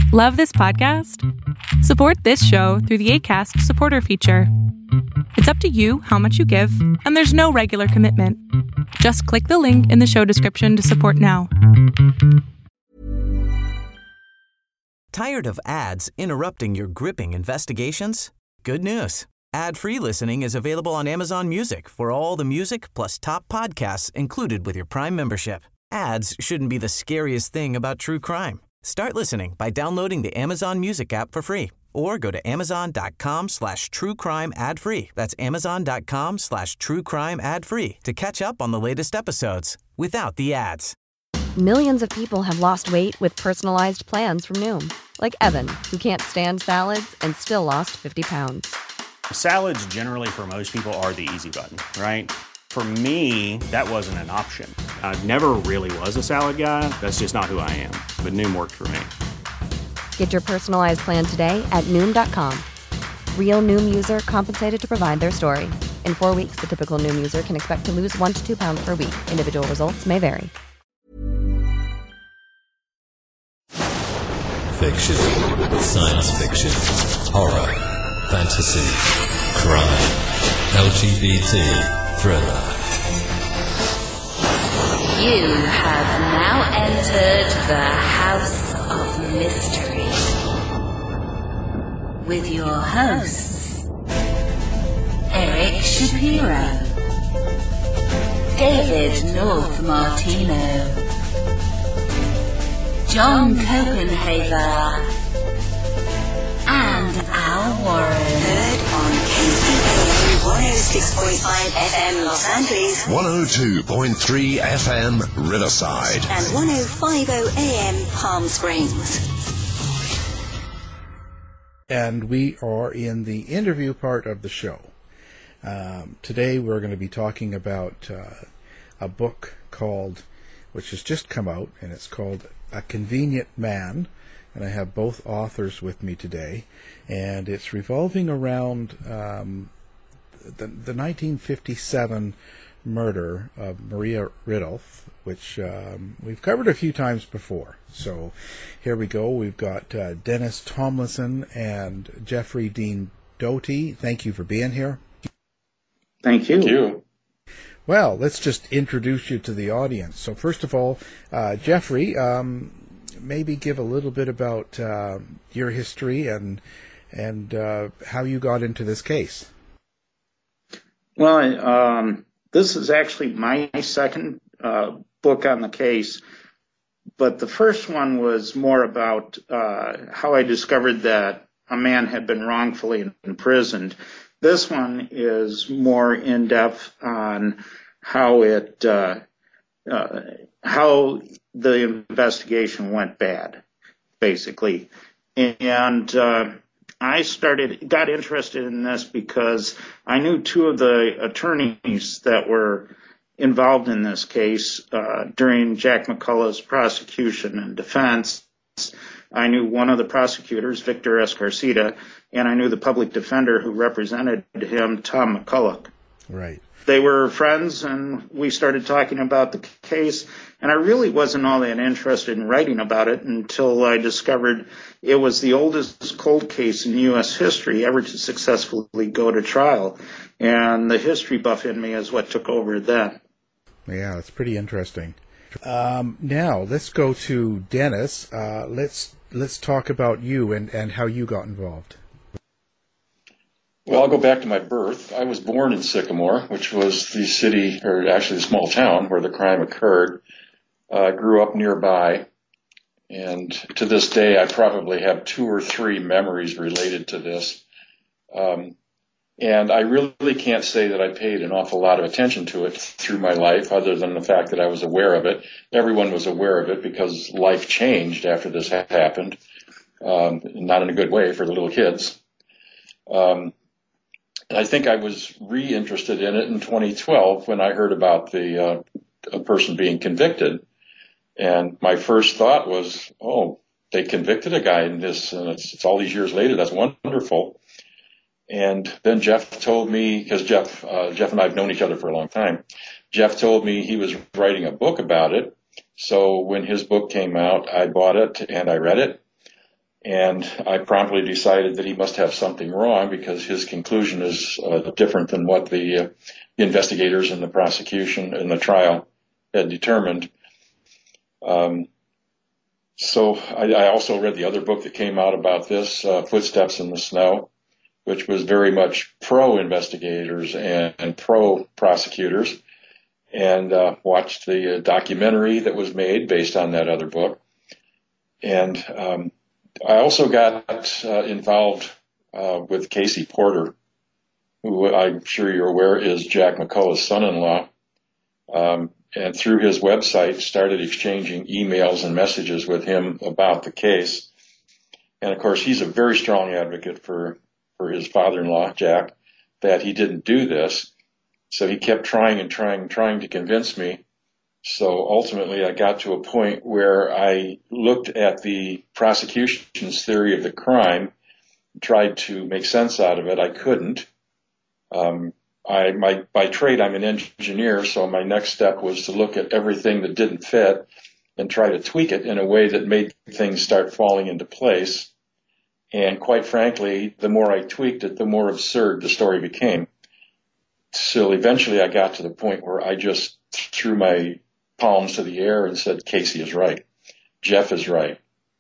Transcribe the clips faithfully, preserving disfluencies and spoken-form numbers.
Love this podcast? Support this show through the Acast supporter feature. It's up to you how much you give, and there's no regular commitment. Just click the link in the show description to support now. Tired of ads interrupting your gripping investigations? Good news. Ad-free listening is available on Amazon Music for all the music plus top podcasts included with your Prime membership. Ads shouldn't be the scariest thing about true crime. Start listening by downloading the Amazon Music app for free or go to amazon.com slash true crime ad free. That's amazon.com slash true crime ad free to catch up on the latest episodes without the ads. Millions of people have lost weight with personalized plans from Noom, like Evan, who can't stand salads and still lost fifty pounds. Salads generally for most people are the easy button, right? For me, that wasn't an option. I never really was a salad guy. That's just not who I am. But Noom worked for me. Get your personalized plan today at Noom dot com. Real Noom user compensated to provide their story. In four weeks, the typical Noom user can expect to lose one to two pounds per week. Individual results may vary. Fiction, science fiction, horror, fantasy, crime, L G B T, thriller. You have now entered the House of Mystery with your hosts, Eric Shapiro, David North Martino, John Copenhaver, and Al Warren. Heard on K C P one oh six point five F M Los Angeles, one oh two point three F M Riverside, and one oh five point oh A M Palm Springs. And we are in the interview part of the show. Um, today we're going to be talking about uh, a book called, which has just come out, and it's called A Convenient Man. And I have both authors with me today, and it's revolving around um, the, the nineteen fifty-seven murder of Maria Ridulph, which um, we've covered a few times before. So here we go. We've got uh, Dennis Tomlinson and Jeffrey Dean Doty. Thank you for being here. Thank you. Thank you. Well, let's just introduce you to the audience. So first of all, uh, Jeffrey, um, maybe give a little bit about uh, your history and and uh, how you got into this case. Well, um, this is actually my second uh, book on the case, but the first one was more about uh, how I discovered that a man had been wrongfully imprisoned. This one is more in-depth on how it uh, uh, how the investigation went bad, basically. And uh, I started, got interested in this because I knew two of the attorneys that were involved in this case uh, during Jack McCullough's prosecution and defense. I knew one of the prosecutors, Victor Escarceta, and I knew the public defender who represented him, Tom McCullough. Right. They were friends, and we started talking about the case, and I really wasn't all that interested in writing about it until I discovered it was the oldest cold case in U S history ever to successfully go to trial, and the history buff in me is what took over then. Yeah, it's pretty interesting. Um, now, let's go to Dennis. Uh, let's let's talk about you and, and how you got involved. Well, I'll go back to my birth. I was born in Sycamore, which was the city, or actually the small town where the crime occurred. I uh, grew up nearby, and to this day I probably have two or three memories related to this. Um, and I really can't say that I paid an awful lot of attention to it through my life, other than the fact that I was aware of it. Everyone was aware of it because life changed after this ha- happened, um, not in a good way for the little kids. Um, I think I was re-interested in it in twenty twelve when I heard about the uh, a person being convicted. And my first thought was, oh, they convicted a guy in this, and it's, it's all these years later. That's wonderful. And then Jeff told me, because Jeff, uh, Jeff and I have known each other for a long time, Jeff told me he was writing a book about it. So when his book came out, I bought it and I read it. And I promptly decided that he must have something wrong because his conclusion is uh, different than what the uh, investigators and the prosecution and the trial had determined. Um, so I, I also read the other book that came out about this, uh, Footsteps in the Snow, which was very much pro-investigators and, and pro-prosecutors, and uh, watched the uh, documentary that was made based on that other book. And um, I also got uh, involved uh, with Casey Porter, who I'm sure you're aware is Jack McCullough's son-in-law, um, and through his website started exchanging emails and messages with him about the case. And, of course, he's a very strong advocate for, for his father-in-law, Jack, that he didn't do this. So he kept trying and trying and trying to convince me. So ultimately, I got to a point where I looked at the prosecution's theory of the crime, tried to make sense out of it. I couldn't. Um, I, my, by trade, I'm an engineer, so my next step was to look at everything that didn't fit and try to tweak it in a way that made things start falling into place. And quite frankly, the more I tweaked it, the more absurd the story became. So eventually, I got to the point where I just threw my palms to the air and said, Casey is right. Jeff is right.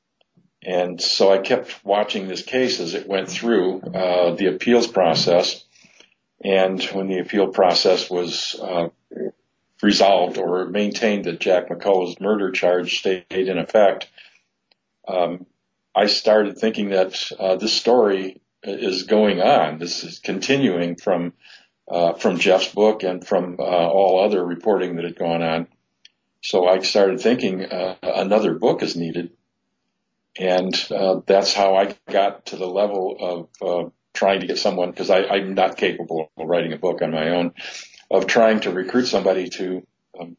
And so I kept watching this case as it went through uh, the appeals process. And when the appeal process was uh, resolved or maintained that Jack McCullough's murder charge stayed in effect, um, I started thinking that uh, this story is going on. This is continuing from uh, from Jeff's book and from uh, all other reporting that had gone on. So I started thinking uh, another book is needed. And uh, that's how I got to the level of uh, trying to get someone, because I'm not capable of writing a book on my own, of trying to recruit somebody to um,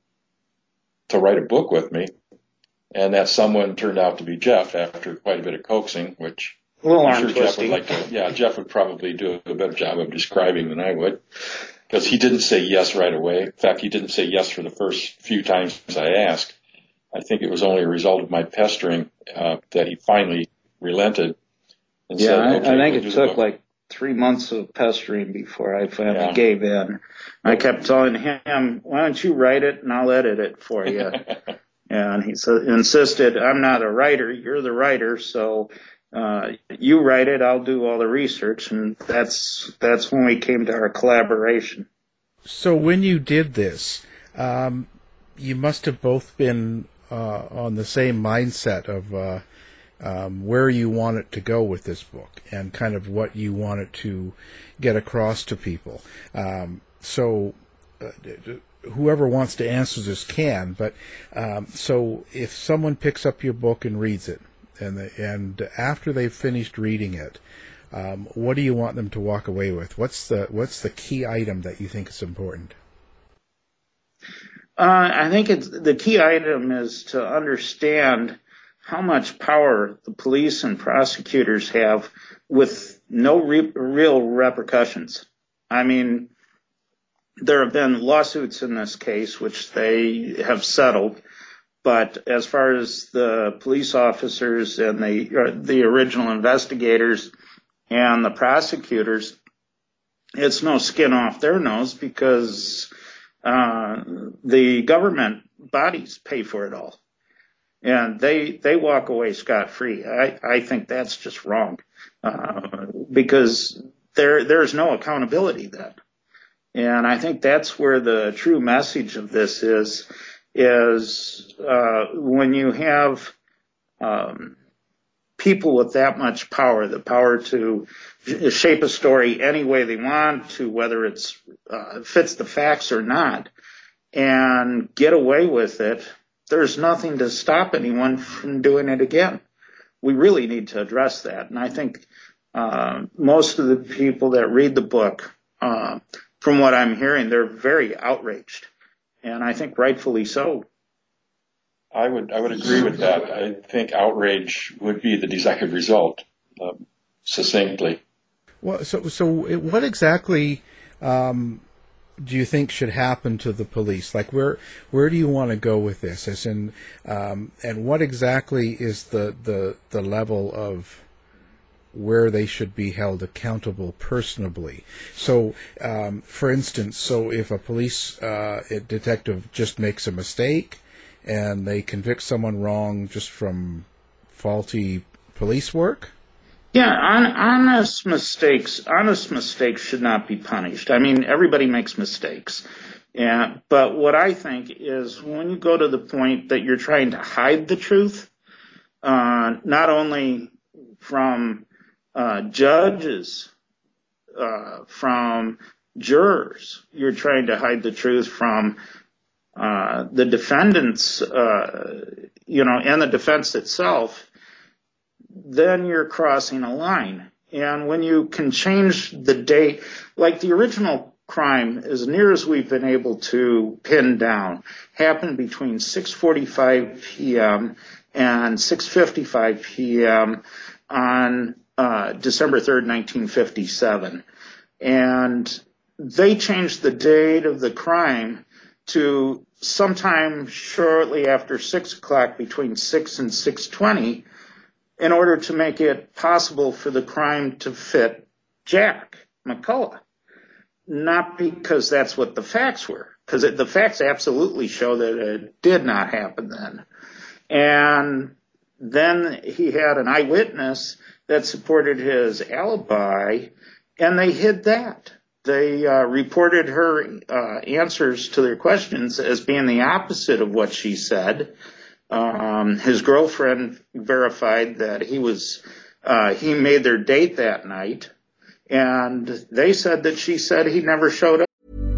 to write a book with me. And that someone turned out to be Jeff after quite a bit of coaxing, which well, I'm sure Jeff would like to. Yeah, Jeff would probably do a better job of describing than I would, because he didn't say yes right away. In fact, he didn't say yes for the first few times I asked. I think it was only a result of my pestering uh, that he finally relented. And yeah, said, I, okay, I think we'll it took like three months of pestering before I finally yeah. gave in. I kept telling him, why don't you write it and I'll edit it for you. And he so, insisted, I'm not a writer, you're the writer, so uh, you write it, I'll do all the research. And that's that's when we came to our collaboration. So when you did this, um, you must have both been uh, on the same mindset of uh, um, where you want it to go with this book and kind of what you want it to get across to people. Um, so uh, whoever wants to answer this can, but um, so if someone picks up your book and reads it, and the, and after they've finished reading it, um, what do you want them to walk away with? What's the what's the key item that you think is important? Uh, I think it's the key item is to understand how much power the police and prosecutors have with no re- real repercussions. I mean, there have been lawsuits in this case, which they have settled. But as far as the police officers and the, the original investigators and the prosecutors, it's no skin off their nose because uh, the government bodies pay for it all. And they they walk away scot-free. I, I think that's just wrong uh, because there there's no accountability then. And I think that's where the true message of this is, is uh, when you have um, people with that much power, the power to shape a story any way they want to, whether it's uh, fits the facts or not, and get away with it, there's nothing to stop anyone from doing it again. We really need to address that. And I think uh, most of the people that read the book, uh, from what I'm hearing, they're very outraged, and I think rightfully so. I would I would agree with that. I think outrage would be the desired result, um, succinctly. Well, so so what exactly um, do you think should happen to the police? Like, where where do you want to go with this? As in, um, and what exactly is the, the the level of where they should be held accountable personally? So, um, for instance, so if a police uh, a detective just makes a mistake and they convict someone wrong just from faulty police work? Yeah, on, honest mistakes, honest mistakes should not be punished. I mean, everybody makes mistakes. Yeah, but what I think is when you go to the point that you're trying to hide the truth, uh, not only from uh, judges, uh, from jurors, you're trying to hide the truth from uh, the defendants, uh, you know, and the defense itself, then you're crossing a line. And when you can change the date, like the original crime, as near as we've been able to pin down, happened between six forty-five p.m. and six fifty-five p.m. on uh, December third, nineteen fifty-seven. And they changed the date of the crime to sometime shortly after six o'clock, between six and six twenty, in order to make it possible for the crime to fit Jack McCullough. Not because that's what the facts were, because the facts absolutely show that it did not happen then. And then he had an eyewitness that supported his alibi, and they hid that. They uh, reported her uh, answers to their questions as being the opposite of what she said. Um, his girlfriend verified that he was, uh, he made their date that night, and they said that she said he never showed up.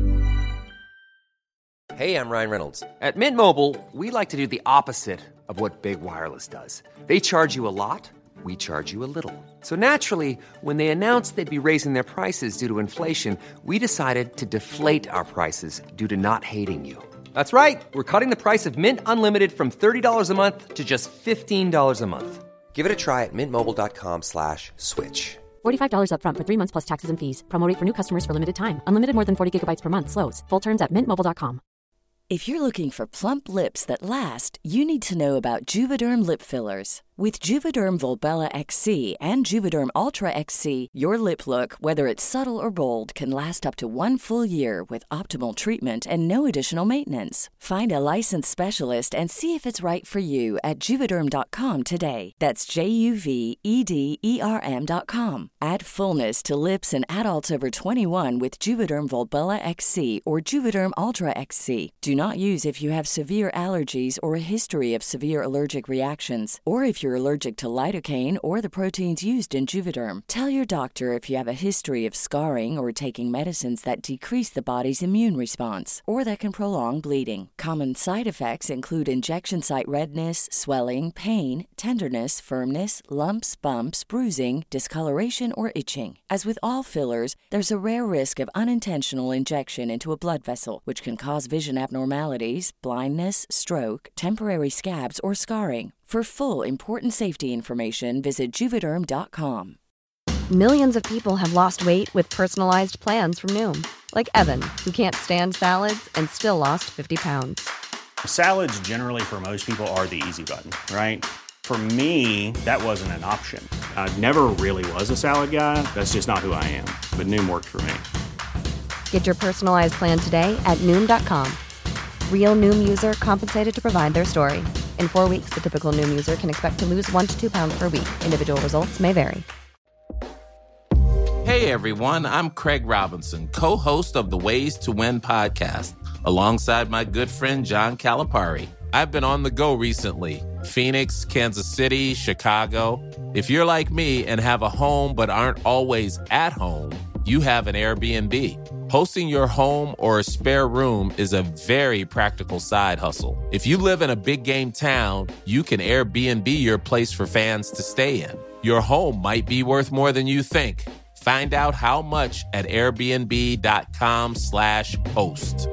Hey, I'm Ryan Reynolds. At Mint Mobile, we like to do the opposite of what Big Wireless does. They charge you a lot, we charge you a little. So naturally, when they announced they'd be raising their prices due to inflation, we decided to deflate our prices due to not hating you. That's right. We're cutting the price of Mint Unlimited from thirty dollars a month to just fifteen dollars a month. Give it a try at mintmobile.com slash switch. forty-five dollars up front for three months plus taxes and fees. Promo rate for new customers for limited time. Unlimited more than forty gigabytes per month. Slows full terms at mint mobile dot com. If you're looking for plump lips that last, you need to know about Juvederm lip fillers. With Juvederm Volbella X C and Juvederm Ultra X C, your lip look, whether it's subtle or bold, can last up to one full year with optimal treatment and no additional maintenance. Find a licensed specialist and see if it's right for you at Juvederm dot com today. That's J U V E D E R M dot com. Add fullness to lips in adults over twenty-one with Juvederm Volbella X C or Juvederm Ultra X C. Do not use if you have severe allergies or a history of severe allergic reactions, or if you're allergic to lidocaine or the proteins used in Juvederm. Tell your doctor if you have a history of scarring or taking medicines that decrease the body's immune response or that can prolong bleeding. Common side effects include injection site redness, swelling, pain, tenderness, firmness, lumps, bumps, bruising, discoloration, or itching. As with all fillers, there's a rare risk of unintentional injection into a blood vessel, which can cause vision abnormalities, blindness, stroke, temporary scabs, or scarring. For full, important safety information, visit Juvederm dot com. Millions of people have lost weight with personalized plans from Noom. Like Evan, who can't stand salads and still lost fifty pounds. Salads generally for most people are the easy button, right? For me, that wasn't an option. I never really was a salad guy. That's just not who I am. But Noom worked for me. Get your personalized plan today at Noom dot com. Real Noom user compensated to provide their story. In four weeks, the typical Noom user can expect to lose one to two pounds per week. Individual results may vary. Hey everyone, I'm Craig Robinson, co-host of the Ways to Win podcast, alongside my good friend John Calipari. I've been on the go recently. Phoenix, Kansas City, Chicago. If you're like me and have a home but aren't always at home, you have an Airbnb. Hosting your home or a spare room is a very practical side hustle. If you live in a big game town, you can Airbnb your place for fans to stay in. Your home might be worth more than you think. Find out how much at airbnb.com slash host.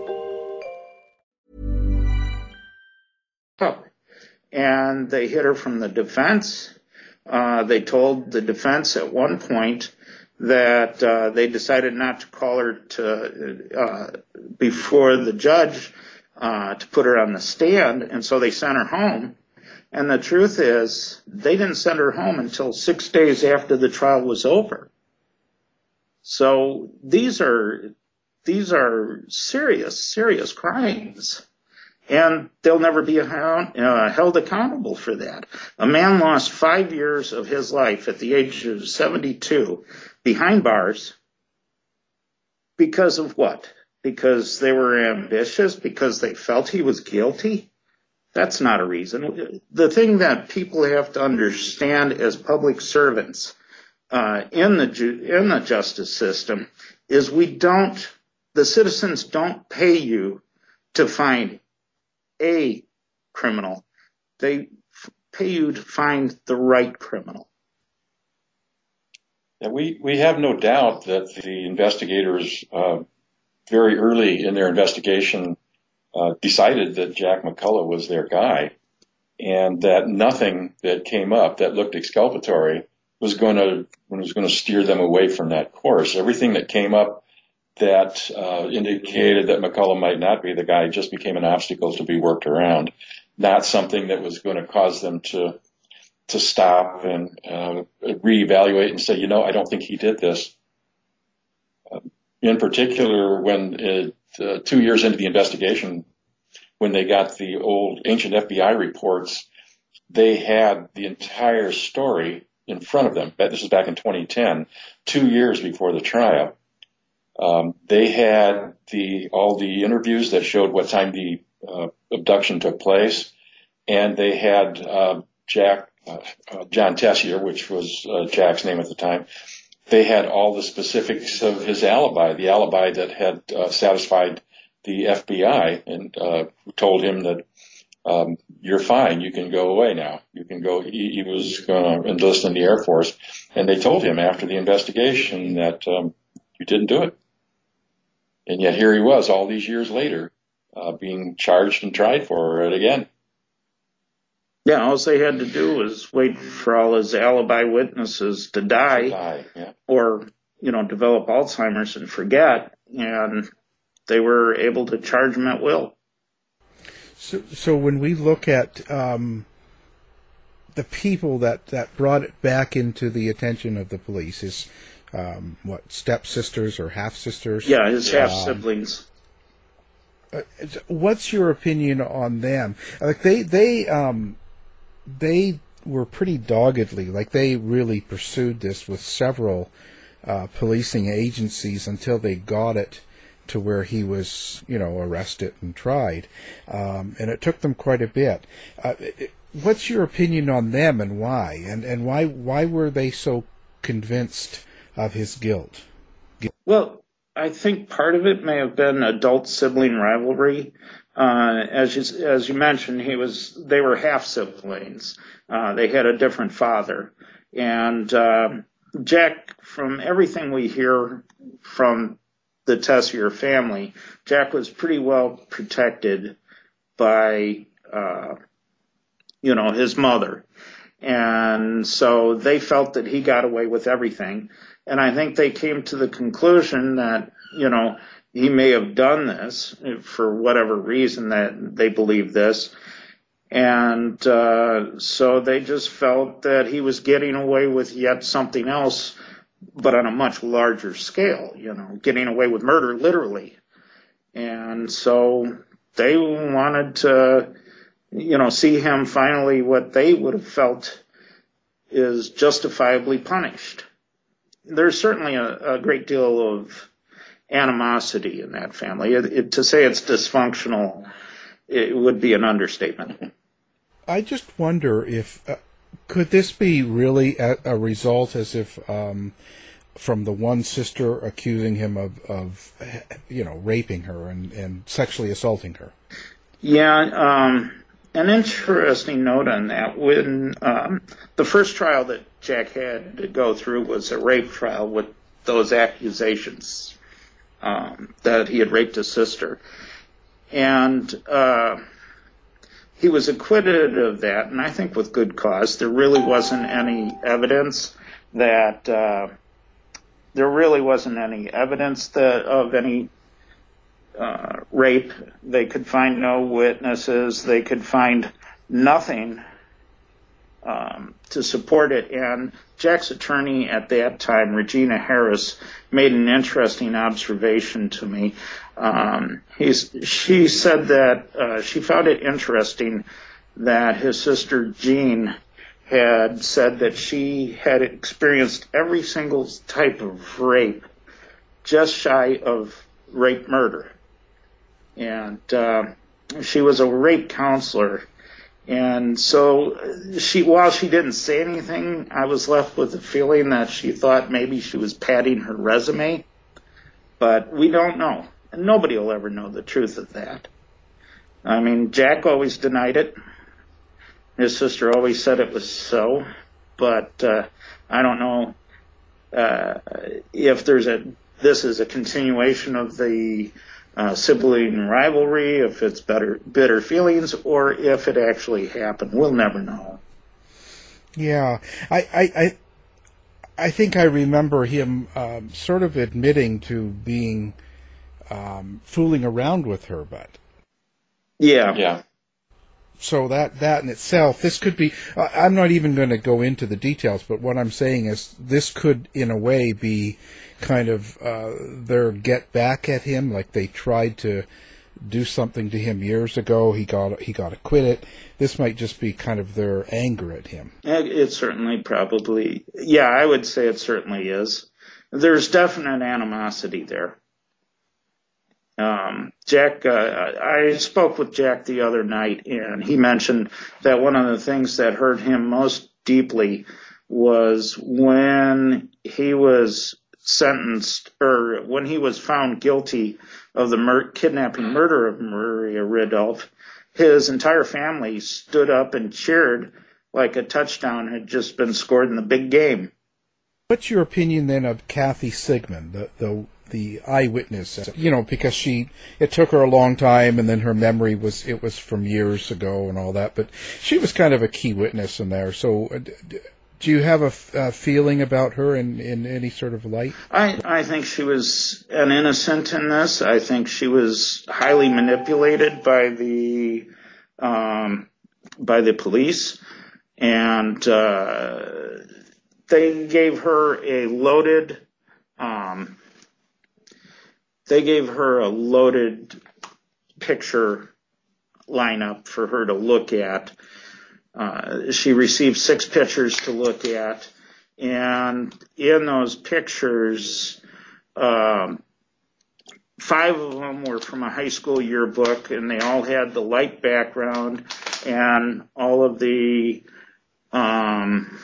And they hit her from the defense. Uh, they told the defense at one point that uh, they decided not to call her to uh, before the judge uh, to put her on the stand, and so they sent her home. And the truth is, they didn't send her home until six days after the trial was over. So these are these are serious, serious crimes. And they'll never be uh, held accountable for that. A man lost five years of his life at the age of seventy-two behind bars because of what? Because they were ambitious? Because they felt he was guilty? That's not a reason. The thing that people have to understand as public servants uh, in the ju- in the justice system is we don't, the citizens don't pay you to find a criminal. They f- pay you to find the right criminal. Yeah, we, we have no doubt that the investigators uh, very early in their investigation uh, decided that Jack McCullough was their guy, and that nothing that came up that looked exculpatory was going to was going to steer them away from that course. Everything that came up that uh, indicated that McCullough might not be the guy just became an obstacle to be worked around, not something that was going to cause them to to stop and uh, reevaluate and say, you know, I don't think he did this. Uh, in particular, when it, uh, two years into the investigation, when they got the old ancient F B I reports, they had the entire story in front of them. This was back in twenty ten, two years before the trial. Um, they had the all the interviews that showed what time the uh, abduction took place, and they had uh, Jack uh, uh, John Tessier, which was uh, Jack's name at the time. They had all the specifics of his alibi, the alibi that had uh, satisfied the F B I, and uh, told him that um, you're fine, you can go away now. You can go. He, he was going to enlist in the Air Force, and they told him after the investigation that um, you didn't do it. And yet here he was all these years later, uh, being charged and tried for it again. Yeah, all they had to do was wait for all his alibi witnesses to die, to die yeah. or, you know, develop Alzheimer's and forget, and they were able to charge him at will. So, so when we look at um, the people that, that brought it back into the attention of the police, is Um, what, stepsisters or half-sisters? Yeah, his half-siblings. Um, what's your opinion on them? Like, they, they, um, they were pretty doggedly, like, they really pursued this with several uh, policing agencies until they got it to where he was, you know, arrested and tried. Um, and it took them quite a bit. Uh, it, what's your opinion on them, and why? And, and why, why were they so convinced of his guilt? Well, I think part of it may have been adult sibling rivalry. Uh, as you, as you mentioned, he was, they were half siblings. Uh, they had a different father. And, uh, Jack, from everything we hear from the Tessier family, Jack was pretty well protected by, uh, you know, his mother. And so they felt that he got away with everything. And I think they came to the conclusion that, you know, he may have done this for whatever reason that they believe this. And uh, so they just felt that he was getting away with yet something else, but on a much larger scale, you know, getting away with murder, literally. And so they wanted to, you know, see him finally what they would have felt is justifiably punished. There's certainly a, a great deal of animosity in that family. It, it, to say it's dysfunctional, it would be an understatement. I just wonder if, uh, could this be really a, a result as if um, from the one sister accusing him of, of you know, raping her and, and sexually assaulting her? Yeah, um, an interesting note on that. When um, the first trial that Jack had to go through was a rape trial with those accusations um, that he had raped his sister. And uh, he was acquitted of that, and I think with good cause. There really wasn't any evidence that uh, there really wasn't any evidence that, of any uh, rape. They could find no witnesses. They could find nothing um, to support it. And Jack's attorney at that time, Regina Harris, made an interesting observation to me. Um, he's, she said that uh, she found it interesting that his sister Jean had said that she had experienced every single type of rape, just shy of rape murder. And uh, she was a rape counselor. And so she, while she didn't say anything, I was left with the feeling that she thought maybe she was padding her resume. But we don't know. And nobody will ever know the truth of that. I mean, Jack always denied it. His sister always said it was so. But uh, I don't know uh, if there's a, this is a continuation of the Uh, sibling rivalry, if it's better, bitter feelings, or if it actually happened. We'll never know. Yeah, I, I, I, I think I remember him um, sort of admitting to being um, fooling around with her, but yeah, yeah. So that that in itself, this could be. Uh, I'm not even going to go into the details, but what I'm saying is this could, in a way, be kind of uh, their get back at him, like they tried to do something to him years ago. He got he got acquitted. This might just be kind of their anger at him. It, it certainly probably, yeah, I would say it certainly is. There's definite animosity there. Um, Jack, uh, I spoke with Jack the other night, and he mentioned that one of the things that hurt him most deeply was when he was sentenced, or when he was found guilty of the mur- kidnapping murder of Maria Ridulph. His entire family stood up and cheered like a touchdown had just been scored in the big game. What's your opinion then of Kathy Sigmund, the the the eyewitness? You know, because she it took her a long time, and then her memory was it was from years ago and all that. But she was kind of a key witness in there. So, uh, do you have a, a feeling about her in, in any sort of light? I, I think she was an innocent in this. I think she was highly manipulated by the um, by the police, and uh, they gave her a loaded um, they gave her a loaded picture lineup for her to look at. Uh, she received six pictures to look at, and in those pictures, um, five of them were from a high school yearbook, and they all had the light background, and all of the um,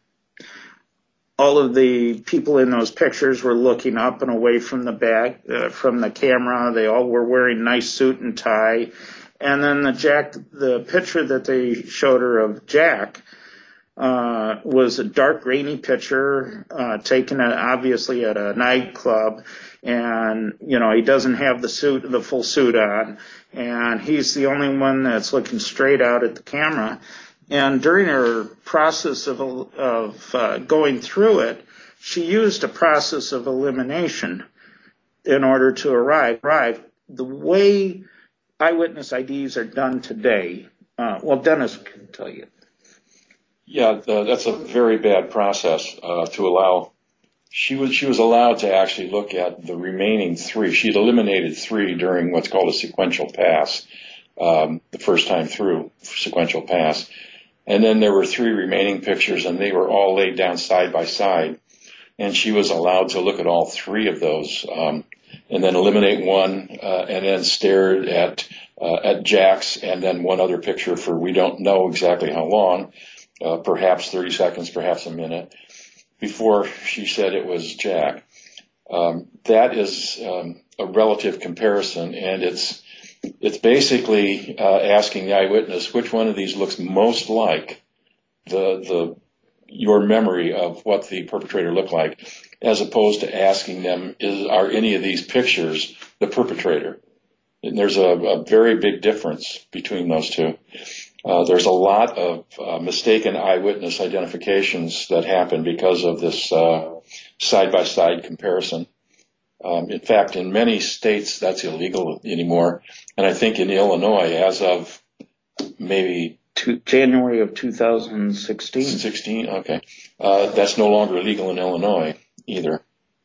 all of the people in those pictures were looking up and away from the back, uh, from the camera. They all were wearing nice suit and tie. And then the Jack, the picture that they showed her of Jack uh, was a dark, rainy picture uh, taken at, obviously at a nightclub, and you know he doesn't have the suit, the full suit on, and he's the only one that's looking straight out at the camera. And during her process of of uh, going through it, she used a process of elimination in order to arrive. arrive. The way eyewitness I Ds are done today. Uh, well, Dennis can tell you. Yeah, the, that's a very bad process uh, to allow. She was she was allowed to actually look at the remaining three. She'd eliminated three during what's called a sequential pass, um, the first time through sequential pass, and then there were three remaining pictures, and they were all laid down side by side, and she was allowed to look at all three of those. Um, and then eliminate one, uh, and then stared at uh, at Jack's, and then one other picture for we don't know exactly how long, uh, perhaps thirty seconds, perhaps a minute, before she said it was Jack. Um, that is um, a relative comparison, and it's it's basically uh, asking the eyewitness which one of these looks most like the the your memory of what the perpetrator looked like, as opposed to asking them, is, are any of these pictures the perpetrator? And there's a, a very big difference between those two. Uh, there's a lot of uh, mistaken eyewitness identifications that happen because of this uh, side-by-side comparison. Um, in fact, in many states, that's illegal anymore. And I think in Illinois, as of maybe to January of two thousand sixteen. sixteen, okay. Uh, that's no longer illegal in Illinois either.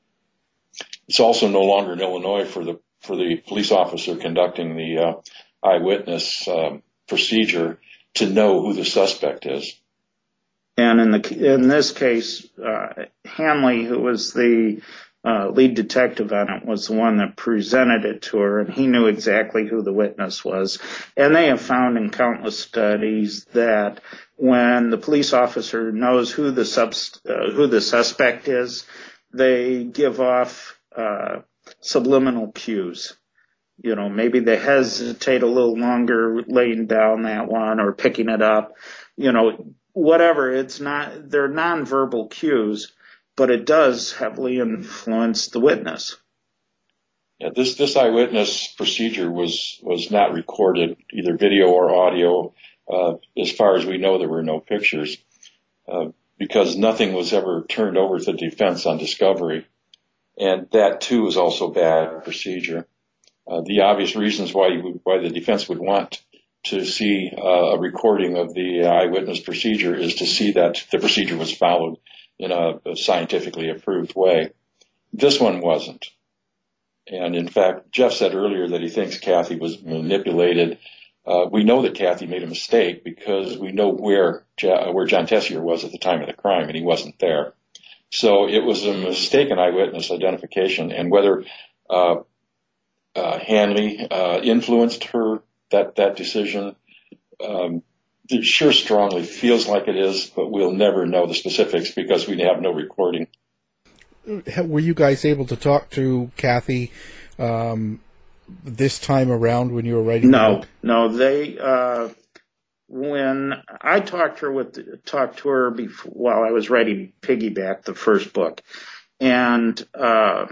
It's also no longer in Illinois for the for the police officer conducting the uh, eyewitness um, procedure to know who the suspect is. And in the in this case, uh, Hanley, who was the uh, lead detective on it, was the one that presented it to her, and he knew exactly who the witness was. And they have found in countless studies that when the police officer knows who the subst- uh, who the suspect is, they give off uh, subliminal cues. You know, maybe they hesitate a little longer laying down that one or picking it up. You know, whatever. It's not, they're nonverbal cues, but it does heavily influence the witness. Yeah, this this eyewitness procedure was was not recorded, either video or audio. Uh, as far as we know, there were no pictures uh, because nothing was ever turned over to the defense on discovery, and that too is also bad procedure. Uh, the obvious reasons why you would, why the defense would want to see uh, a recording of the eyewitness procedure is to see that the procedure was followed in a, a scientifically approved way. This one wasn't. And in fact, Jeff said earlier that he thinks Kathy was manipulated. Uh, we know that Kathy made a mistake because we know where ja- where John Tessier was at the time of the crime, and he wasn't there. So it was a mistaken eyewitness identification, and whether uh, uh, Hanley uh, influenced her that that decision, um, it sure strongly feels like it is, but we'll never know the specifics because we have no recording. Were you guys able to talk to Kathy um, this time around when you were writing no, the book? No, they. Uh, when I talked to her with talked to her before, while I was writing Piggyback, the first book, and uh,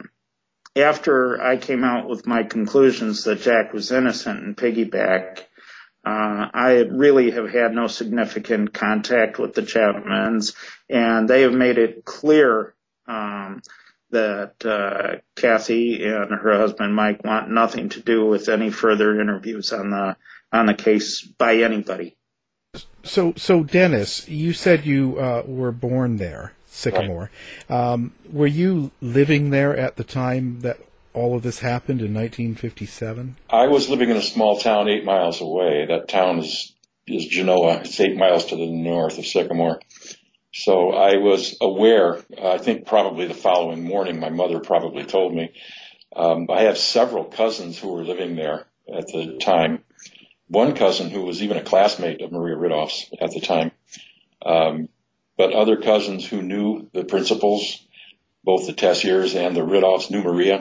after I came out with my conclusions that Jack was innocent in Piggyback, uh, I really have had no significant contact with the Chapmans, and they have made it clear um, that uh, Kathy and her husband Mike want nothing to do with any further interviews on the on the case by anybody. So, so Dennis, you said you uh, were born there, Sycamore. Right. Um, were you living there at the time that all of this happened in nineteen fifty-seven? I was living in a small town eight miles away. That town is is Genoa. It's eight miles to the north of Sycamore. So I was aware, I think probably the following morning, my mother probably told me. Um, I have several cousins who were living there at the time. One cousin who was even a classmate of Maria Ridolph's at the time. Um, but other cousins who knew the principals, both the Tessiers and the Ridolphs knew Maria,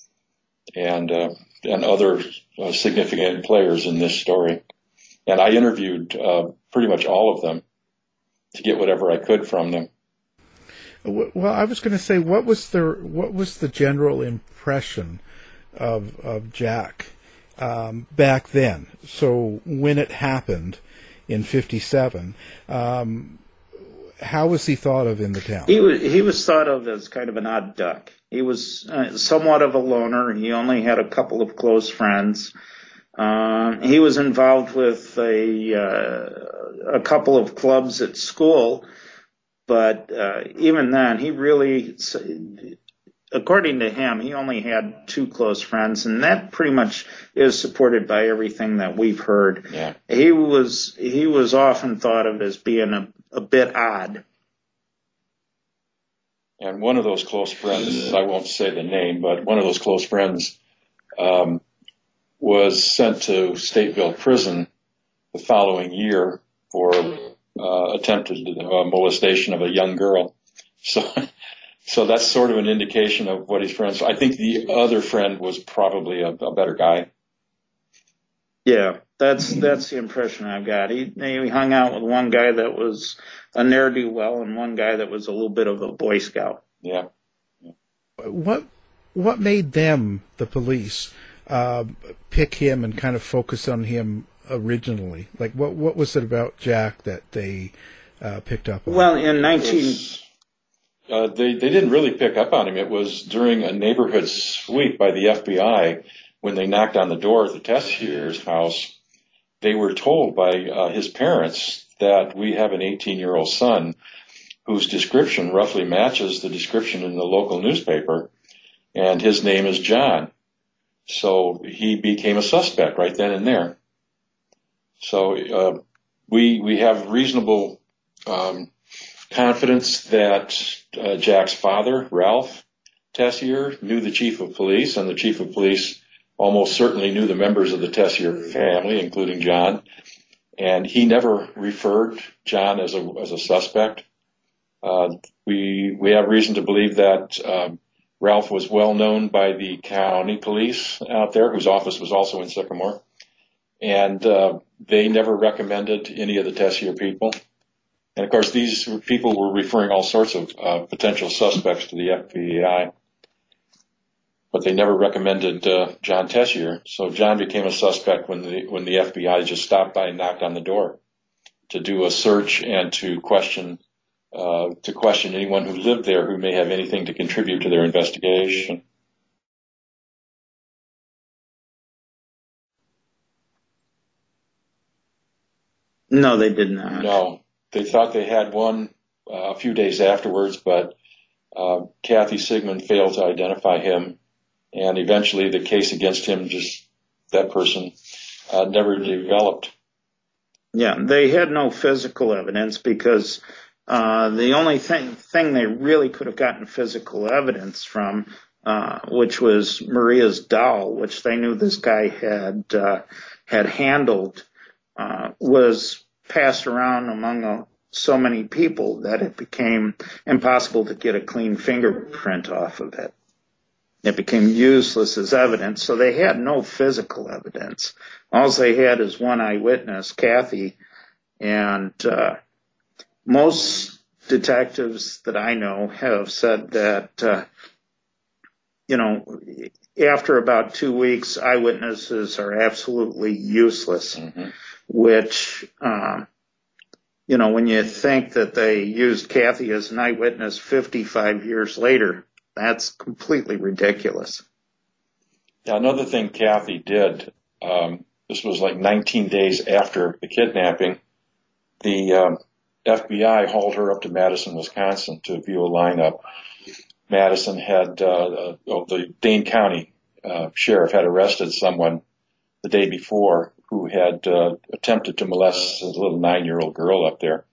and uh, and other uh, significant players in this story. And I interviewed uh, pretty much all of them to get whatever I could from them. Well, I was going to say, what was the what was the general impression of of Jack um, back then? So when it happened in fifty-seven, um, how was he thought of in the town? He was he was thought of as kind of an odd duck. He was uh, somewhat of a loner. He only had a couple of close friends. Um, he was involved with a uh, a couple of clubs at school, but uh, even then, he really, according to him, he only had two close friends, and that pretty much is supported by everything that we've heard. Yeah. He was he was often thought of as being a, a bit odd. And one of those close friends, I won't say the name, but one of those close friends um, was sent to Stateville Prison the following year for uh, attempted uh, molestation of a young girl. So, so that's sort of an indication of what his friends. I think the other friend was probably a, a better guy. Yeah, that's that's the impression I've got. He he hung out with one guy that was a ne'er-do-well and one guy that was a little bit of a Boy Scout. Yeah. What what made them, the police, uh, pick him and kind of focus on him originally? Like, what what was it about Jack that they uh, picked up on? Well, in nineteen... Was, uh, they, they didn't really pick up on him. It was during a neighborhood sweep by the F B I when they knocked on the door at the Tessier's house. They were told by uh, his parents that we have an eighteen-year-old son whose description roughly matches the description in the local newspaper, and his name is John. So he became a suspect right then and there. So uh, we we have reasonable um, confidence that uh, Jack's father, Ralph Tessier, knew the chief of police, and the chief of police almost certainly knew the members of the Tessier family, including John, and he never referred John as a as a suspect. Uh, we we have reason to believe that um, Ralph was well known by the county police out there, whose office was also in Sycamore, and uh, they never recommended any of the Tessier people. And of course, these people were referring all sorts of uh, potential suspects to the F B I, but they never recommended uh, John Tessier. So John became a suspect when the when the F B I just stopped by and knocked on the door to do a search and to question uh, to question anyone who lived there who may have anything to contribute to their investigation. No, they did not. No. They thought they had one uh, a few days afterwards, but uh, Kathy Sigmund failed to identify him, and eventually the case against him, just that person, uh, never developed. Yeah, they had no physical evidence because uh, the only thing thing they really could have gotten physical evidence from, uh, which was Maria's doll, which they knew this guy had uh, had handled, uh, was passed around among uh, so many people that it became impossible to get a clean fingerprint off of it. It became useless as evidence, so they had no physical evidence. All they had is one eyewitness, Kathy, and uh, most detectives that I know have said that, uh, you know, after about two weeks, eyewitnesses are absolutely useless. Mm-hmm. Which, um, you know, when you think that they used Kathy as an eyewitness fifty-five years later, that's completely ridiculous. Yeah, another thing Kathy did, um, this was like nineteen days after the kidnapping, the um, F B I hauled her up to Madison, Wisconsin to view a lineup. Madison had, uh, uh, oh, the Dane County uh, sheriff had arrested someone the day before who had uh, attempted to molest a little nine-year-old girl up there.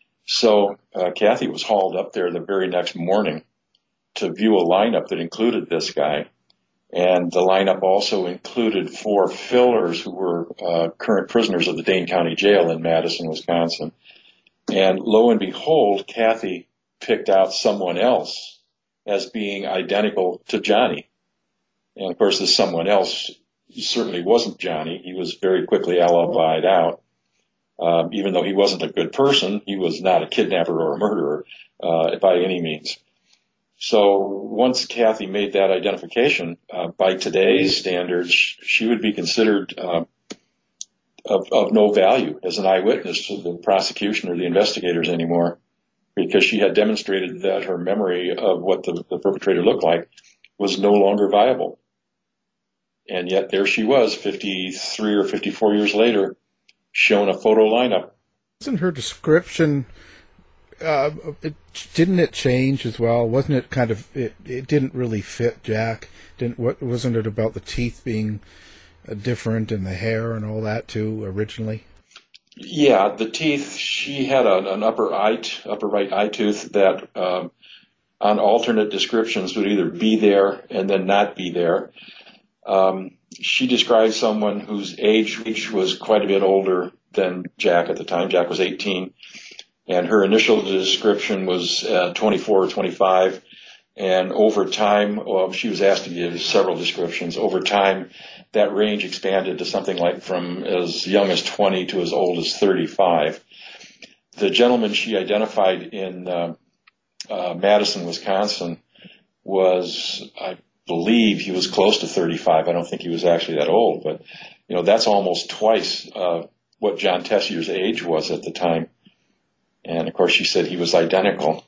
So uh, Kathy was hauled up there the very next morning to view a lineup that included this guy. And the lineup also included four fillers who were uh, current prisoners of the Dane County Jail in Madison, Wisconsin. And lo and behold, Kathy picked out someone else as being identical to Johnny. And of course, this someone else certainly wasn't Johnny. He was very quickly alibied out. Um, even though he wasn't a good person, he was not a kidnapper or a murderer uh, by any means. So once Kathy made that identification, uh, by today's standards, she would be considered uh, of, of no value as an eyewitness to the prosecution or the investigators anymore, because she had demonstrated that her memory of what the, the perpetrator looked like was no longer viable. And yet there she was, fifty-three or fifty-four years later, shown a photo lineup. Wasn't her description, uh, it, didn't it change as well? Wasn't it kind of, it, it didn't really fit Jack? Didn't what wasn't it about the teeth being uh, different and the hair and all that too originally? Yeah, the teeth, she had a, an upper eye, upper right eye tooth that um, on alternate descriptions would either be there and then not be there. Um, she described someone whose age was quite a bit older than Jack at the time. Jack was eighteen, and her initial description was uh, twenty-four or twenty-five. And over time, well, she was asked to give several descriptions. Over time, that range expanded to something like from as young as twenty to as old as thirty-five. The gentleman she identified in uh, uh, Madison, Wisconsin, was, I believe he was close to thirty-five. I don't think he was actually that old, but, you know, that's almost twice uh, what John Tessier's age was at the time. And, of course, she said he was identical.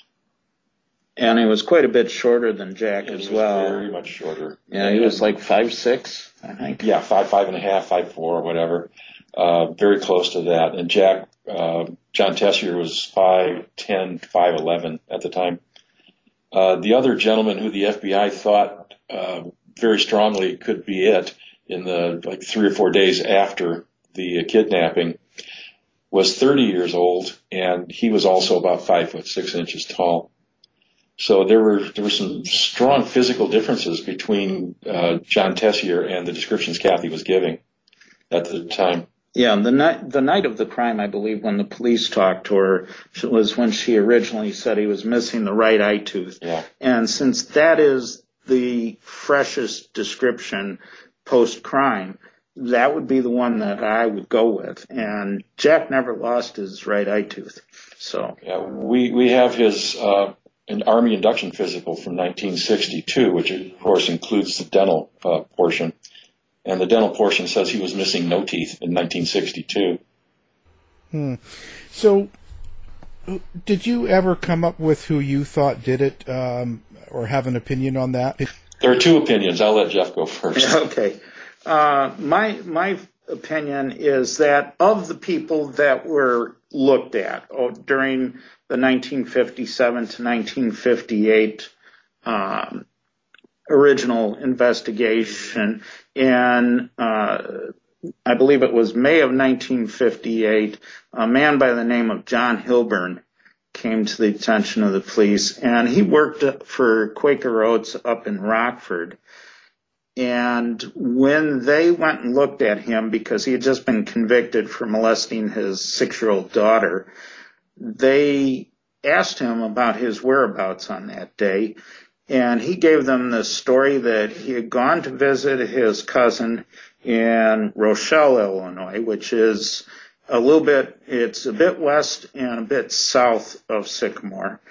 And he was quite a bit shorter than Jack yeah, as he was well. Very much shorter. Yeah, he was like five six, I think. Yeah, five five and a half, five four, whatever. Uh, very close to that. And Jack, uh, John Tessier was five ten, five eleven at the time. Uh, the other gentleman who the F B I thought uh, very strongly could be it in the like three or four days after the kidnapping was thirty years old, and he was also about five foot six inches tall. So there were there were some strong physical differences between uh, John Tessier and the descriptions Kathy was giving at the time. Yeah, the night the night of the crime, I believe, when the police talked to her, was when she originally said he was missing the right eye tooth. Yeah. And since that is the freshest description post-crime, that would be the one that I would go with. And Jack never lost his right eye tooth. So yeah, we we have his uh, an Army induction physical from nineteen sixty-two, which of course includes the dental uh, portion. And the dental portion says he was missing no teeth in nineteen sixty-two. Hmm. So, did you ever come up with who you thought did it, um, or have an opinion on that? There are two opinions. I'll let Jeff go first. Okay. Uh, my my opinion is that of the people that were looked at oh, during the nineteen fifty-seven to nineteen fifty-eight um, original investigation, and uh, I believe it was May of nineteen fifty-eight, a man by the name of John Hilburn came to the attention of the police, and he worked for Quaker Oats up in Rockford. And when they went and looked at him, because he had just been convicted for molesting his six-year-old daughter, they asked him about his whereabouts on that day. And he gave them the story that he had gone to visit his cousin in Rochelle, Illinois, which is a little bit, it's a bit west and a bit south of Sycamore.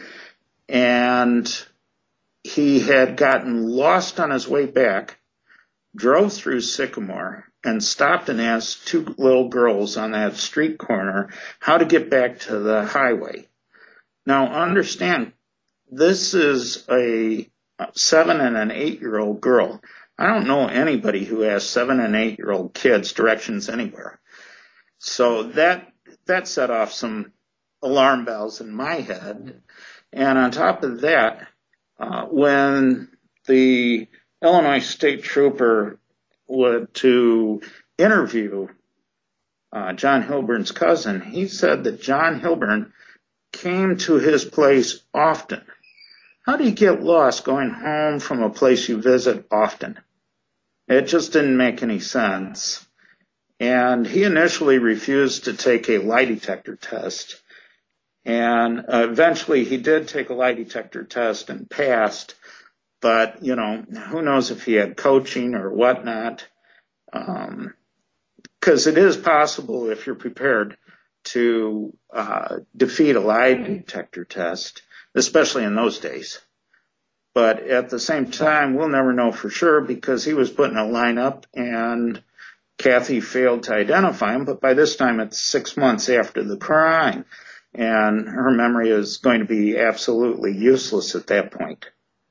And he had gotten lost on his way back, drove through Sycamore, and stopped and asked two little girls on that street corner how to get back to the highway. Now, understand, this is a seven and an eight-year-old girl. I don't know anybody who has seven and eight-year-old kids directions anywhere. So that that set off some alarm bells in my head. And on top of that, uh, when the Illinois State Trooper would to interview uh, John Hilburn's cousin, he said that John Hilburn came to his place often. How do you get lost going home from a place you visit often? It just didn't make any sense. And he initially refused to take a lie detector test. And uh, eventually he did take a lie detector test and passed. But, you know, who knows if he had coaching or whatnot. Um, 'cause it is possible, if you're prepared, to uh, defeat a lie detector test, especially in those days. But at the same time, we'll never know for sure because he was put in a lineup and Kathy failed to identify him. But by this time, it's six months after the crime, and her memory is going to be absolutely useless at that point.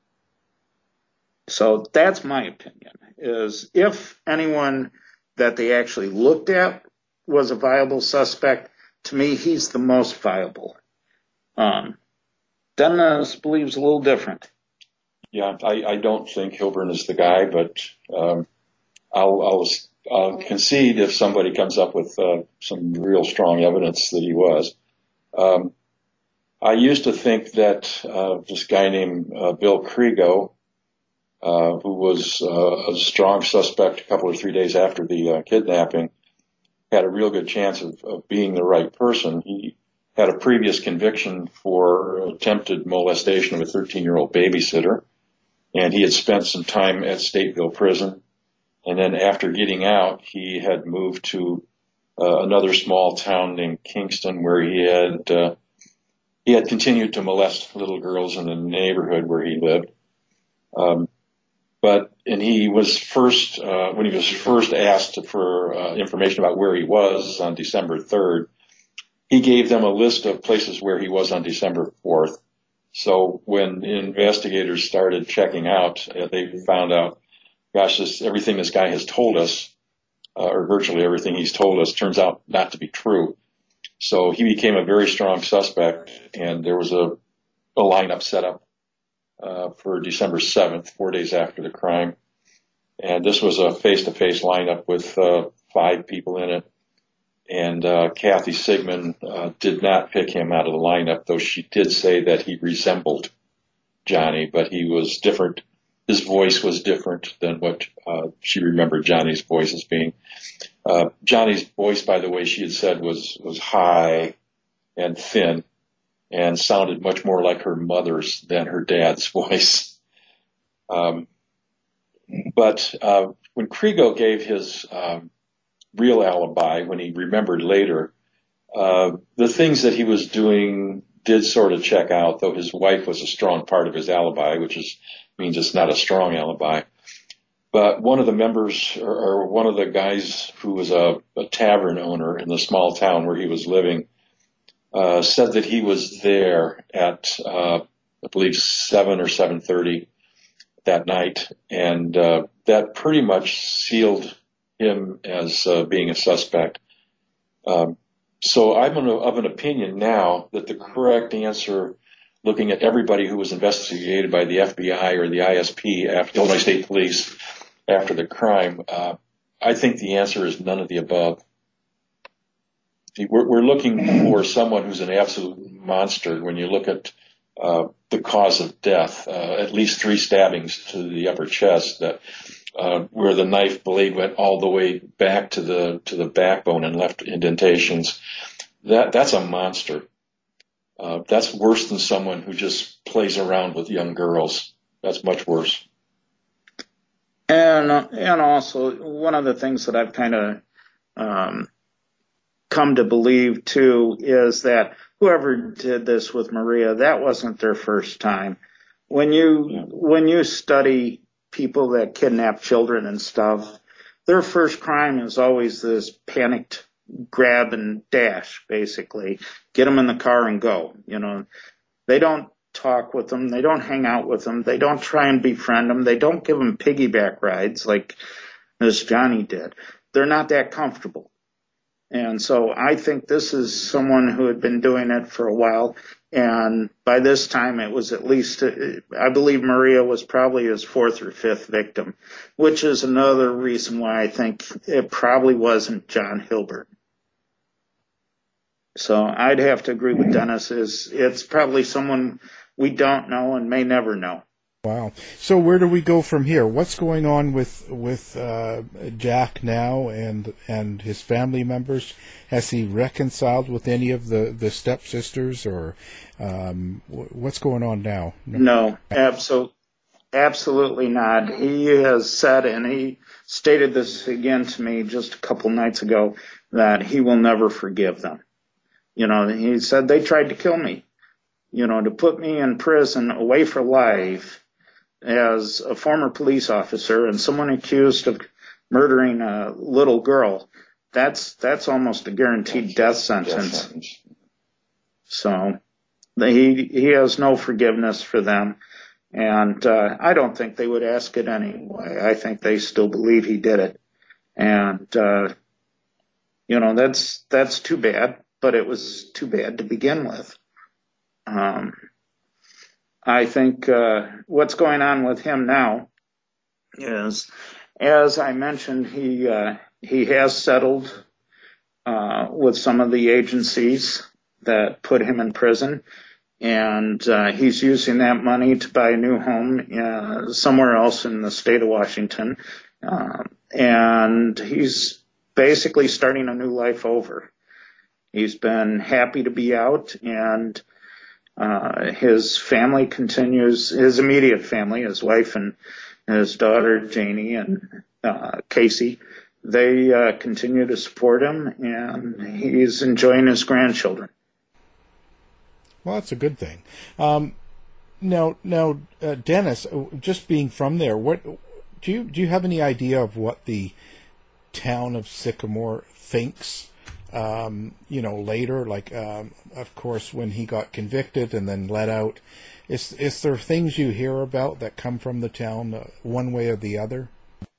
So that's my opinion, is if anyone that they actually looked at was a viable suspect, to me, he's the most viable. Um, Dennis believes a little different. Yeah, I, I don't think Hilburn is the guy, but um, I'll, I'll, I'll concede if somebody comes up with uh, some real strong evidence that he was. Um, I used to think that uh, this guy named uh, Bill Kriego, uh, who was uh, a strong suspect a couple or three days after the uh, kidnapping, had a real good chance of, of being the right person. He had a previous conviction for attempted molestation of a thirteen-year-old babysitter, and he had spent some time at Stateville Prison. And then after getting out, he had moved to uh, another small town named Kingston, where he had uh, he had continued to molest little girls in the neighborhood where he lived. Um, but and he was first uh, when he was first asked for uh, information about where he was on December third. He gave them a list of places where he was on December fourth. So when investigators started checking out, uh, they found out, gosh, this, everything this guy has told us, uh, or virtually everything he's told us, turns out not to be true. So he became a very strong suspect, and there was a, a lineup set up uh, for December seventh, four days after the crime. And this was a face-to-face lineup with uh, five people in it. And uh, Kathy Sigmund uh, did not pick him out of the lineup, though she did say that he resembled Johnny, but he was different. His voice was different than what uh, she remembered Johnny's voice as being. Uh, Johnny's voice, by the way, she had said was was high and thin and sounded much more like her mother's than her dad's voice. Um, but uh, when Krigo gave his um, real alibi, when he remembered later, uh, the things that he was doing did sort of check out, though his wife was a strong part of his alibi, which is means it's not a strong alibi. But one of the members, or, or one of the guys who was a, a tavern owner in the small town where he was living, uh, said that he was there at, uh, I believe, seven or seven thirty that night, and uh, that pretty much sealed him as uh, being a suspect. Um, so I'm of an opinion now that the correct answer, looking at everybody who was investigated by the F B I or the I S P, after Illinois State Police, after the crime, uh, I think the answer is none of the above. See, we're, we're looking for someone who's an absolute monster. When you look at uh, the cause of death, uh, at least three stabbings to the upper chest, that uh, where the knife blade went all the way back to the to the backbone and left indentations. That that's a monster. Uh, that's worse than someone who just plays around with young girls. That's much worse. And uh, and also, one of the things that I've kind of um, come to believe, too, is that whoever did this with Maria, that wasn't their first time. When you yeah. when you study people that kidnap children and stuff, their first crime is always this panicked grab and dash, basically. Get them in the car and go. You know, they don't talk with them. They don't hang out with them. They don't try and befriend them. They don't give them piggyback rides like this Johnny did. They're not that comfortable. And so I think this is someone who had been doing it for a while. And by this time, it was at least, I believe Maria was probably his fourth or fifth victim, which is another reason why I think it probably wasn't John Hilbert. So I'd have to agree with Dennis. Is it's probably someone we don't know and may never know. Wow. So where do we go from here? What's going on with with uh, Jack now and and his family members? Has he reconciled with any of the, the stepsisters, or um, what's going on now? No, absolutely, absolutely not. He has said, and he stated this again to me just a couple nights ago, that he will never forgive them. You know, he said they tried to kill me, you know, to put me in prison away for life as a former police officer and someone accused of murdering a little girl. That's that's almost a guaranteed death sentence. Death sentence. So he he has no forgiveness for them, and uh, I don't think they would ask it anyway. I think they still believe he did it, and uh, you know that's that's too bad. But it was too bad to begin with. Um, I think uh, what's going on with him now is, as I mentioned, he uh, he has settled uh, with some of the agencies that put him in prison, and uh, he's using that money to buy a new home uh, somewhere else in the state of Washington, uh, and he's basically starting a new life over. He's been happy to be out, and uh, his family continues, his immediate family, his wife and his daughter, Janie, and uh, Casey, they uh, continue to support him, and he's enjoying his grandchildren. Well, that's a good thing. Um, now, now, uh, Dennis, just being from there, what do you do you have any idea of what the town of Sycamore thinks? Um, you know, later, like um, of course, when he got convicted and then let out, is is there things you hear about that come from the town, uh, one way or the other?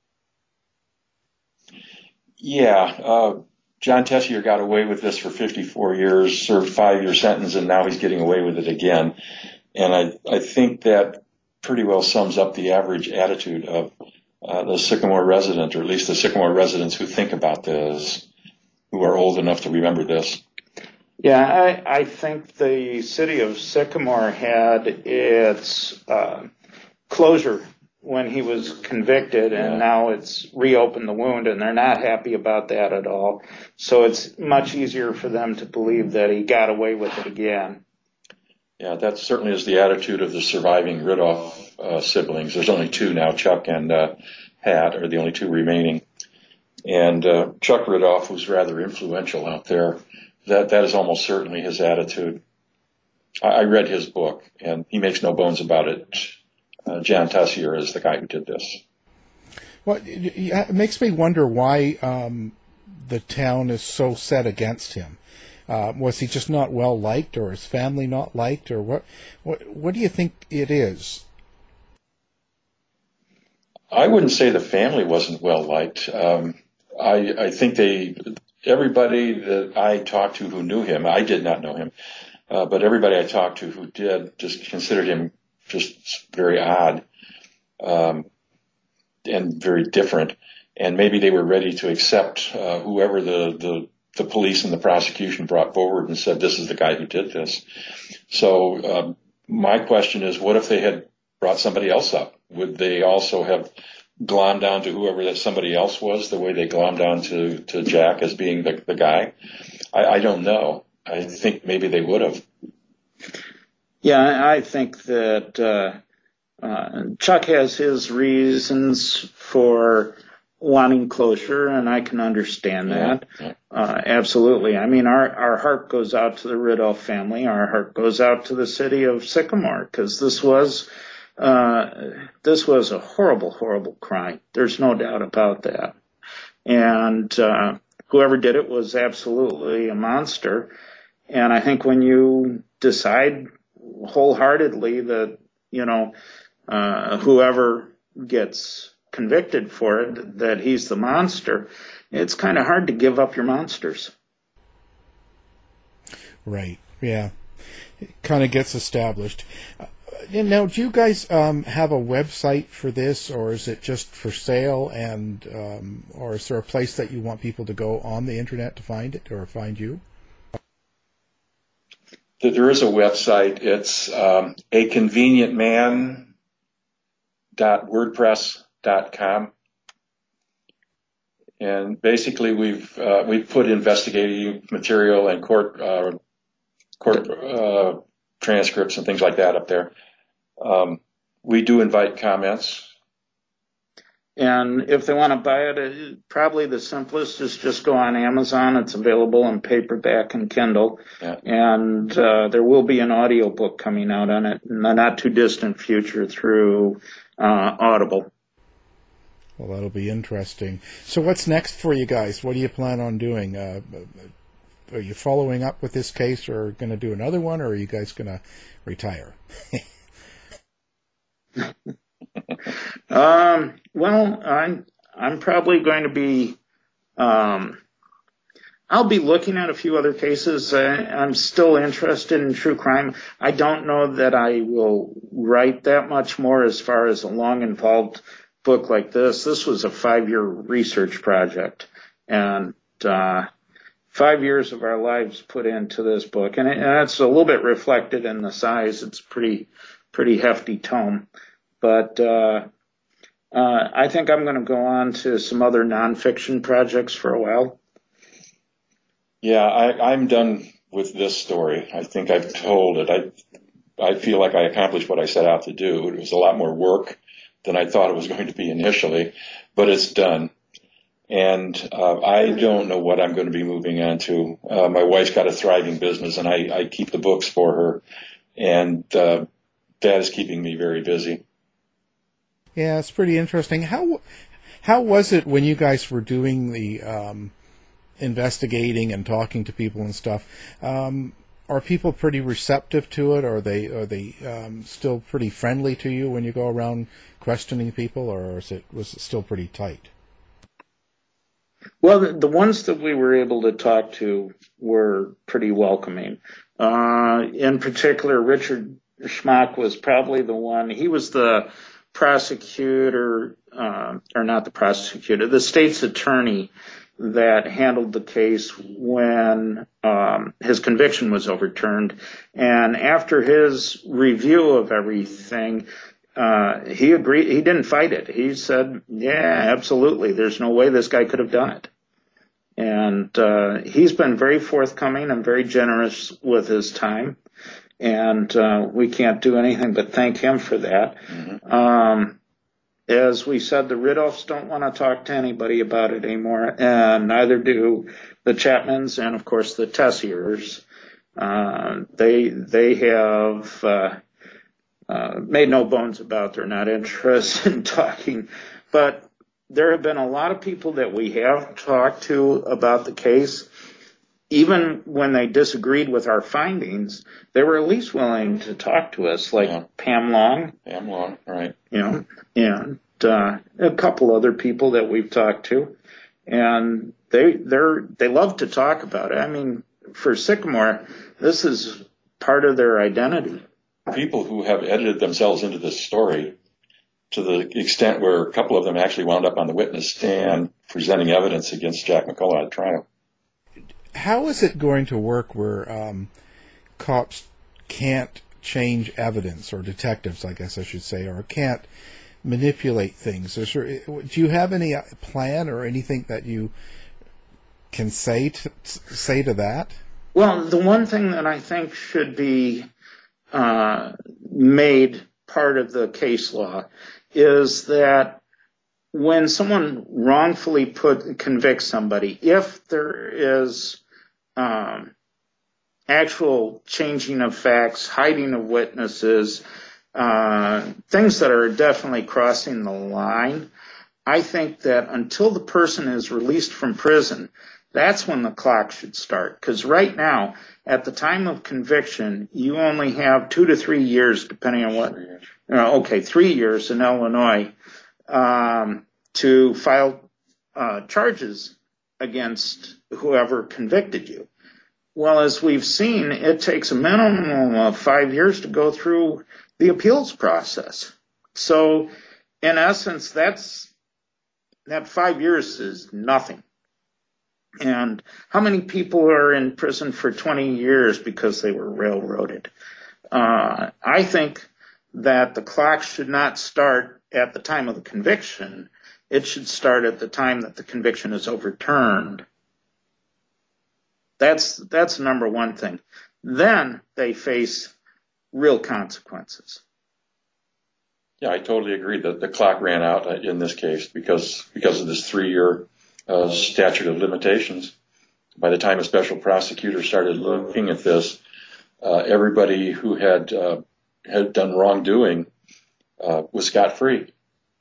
Yeah, uh, John Tessier got away with this for fifty-four years, served five-year sentence, and now he's getting away with it again. And I, I think that pretty well sums up the average attitude of uh, the Sycamore resident, or at least the Sycamore residents who think about this, who are old enough to remember this. Yeah, I, I think the city of Sycamore had its uh, closure when he was convicted, and yeah. now it's reopened the wound, and they're not happy about that at all. So it's much easier for them to believe that he got away with it again. Yeah, that certainly is the attitude of the surviving Ridulph uh, siblings. There's only two now, Chuck and uh, Pat are the only two remaining. And uh, Chuck Ridulph, who's rather influential out there, that that is almost certainly his attitude. I, I read his book, and he makes no bones about it. Uh, John Tessier is the guy who did this. Well, it makes me wonder why um, the town is so set against him. Uh, was he just not well liked, or his family not liked, or what? What, what do you think it is? I wouldn't say the family wasn't well liked. Um, I, I think they, everybody that I talked to who knew him, I did not know him, uh, but everybody I talked to who did just considered him just very odd, um, and very different. And maybe they were ready to accept uh, whoever the, the, the police and the prosecution brought forward and said, this is the guy who did this. So um, my question is, what if they had brought somebody else up? Would they also have glommed down to whoever that somebody else was, the way they glommed down to, to Jack as being the, the guy? I, I don't know. I think maybe they would have. Yeah, I think that uh, uh, Chuck has his reasons for wanting closure, and I can understand that. Yeah. Uh, absolutely. I mean, our, our heart goes out to the Ridulph family. Our heart goes out to the city of Sycamore, because this was uh, this was a horrible, horrible crime. There's no doubt about that. And uh, whoever did it was absolutely a monster. And I think when you decide wholeheartedly that, you know, uh, whoever gets convicted for it, that he's the monster, it's kind of hard to give up your monsters. Right. Yeah. It kind of gets established. Uh, now, do you guys um, have a website for this, or is it just for sale? And um, or is there a place that you want people to go on the internet to find it, or find you? There is a website. It's um, a convenient man dot wordpress dot com, and basically we've uh, we've put investigative material and court uh, court uh, transcripts and things like that up there. Um, we do invite comments. And if they want to buy it, it, probably the simplest is just go on Amazon. It's available in paperback and Kindle. Yeah. And uh, there will be an audiobook coming out on it in the not too distant future through uh, Audible. Well, that'll be interesting. So what's next for you guys? What do you plan on doing? Uh, are you following up with this case, or going to do another one, or are you guys going to retire? um, well, I'm, I'm probably going to be, um, I'll be looking at a few other cases. I, I'm still interested in true crime. I don't know that I will write that much more as far as a long involved book like this. This was a five-year research project, and, uh, five years of our lives put into this book, and, it, and it's a little bit reflected in the size. It's pretty, pretty hefty tome. But uh, uh, I think I'm going to go on to some other nonfiction projects for a while. Yeah, I, I'm done with this story. I think I've told it. I I feel like I accomplished what I set out to do. It was a lot more work than I thought it was going to be initially, but it's done. And uh, I don't know what I'm going to be moving on to. Uh, my wife's got a thriving business, and I, I keep the books for her, and uh, that is keeping me very busy. Yeah, it's pretty interesting. How how was it when you guys were doing the um, investigating and talking to people and stuff? Um, are people pretty receptive to it? Are they are they um, still pretty friendly to you when you go around questioning people, or is it was it still pretty tight? Well, the, the ones that we were able to talk to were pretty welcoming. Uh, in particular, Richard Schmock was probably the one. He was the prosecutor, uh, or not the prosecutor, the state's attorney that handled the case when um, his conviction was overturned. And after his review of everything, uh, he agreed. He didn't fight it. He said, yeah, absolutely. There's no way this guy could have done it. And uh, he's been very forthcoming and very generous with his time. And uh, we can't do anything but thank him for that. Mm-hmm. Um, as we said, the Ridolfs don't want to talk to anybody about it anymore, and neither do the Chapmans and, of course, the Tessiers. Uh, they they have uh, uh, made no bones about they're not interested in talking. But there have been a lot of people that we have talked to about the case. Even when they disagreed with our findings, they were at least willing to talk to us, like yeah. Pam Long. Pam Long, right. You know, and uh, a couple other people that we've talked to. And they they're they love to talk about it. I mean, for Sycamore, this is part of their identity. People who have edited themselves into this story to the extent where a couple of them actually wound up on the witness stand presenting evidence against Jack McCullough at trial. How is it going to work where um, cops can't change evidence, or detectives, I guess I should say, or can't manipulate things? Is there, do you have any plan or anything that you can say to, say to that? Well, the one thing that I think should be uh, made part of the case law is that when someone wrongfully put convicts somebody, if there is um, actual changing of facts, hiding of witnesses, uh, things that are definitely crossing the line, I think that until the person is released from prison, that's when the clock should start. Because right now, at the time of conviction, you only have two to three years, depending on what, you know, okay, three years in Illinois, Um, to file uh, charges against whoever convicted you. Well, as we've seen, it takes a minimum of five years to go through the appeals process. So, in essence, that's that five years is nothing. And how many people are in prison for twenty years because they were railroaded? Uh, I think that the clock should not start at the time of the conviction. It should start at the time that the conviction is overturned. That's that's number one thing. Then they face real consequences. Yeah, I totally agree that the clock ran out in this case because because of this three-year uh, statute of limitations. By the time a special prosecutor started looking at this, uh, everybody who had uh, had done wrongdoing uh, was scot-free.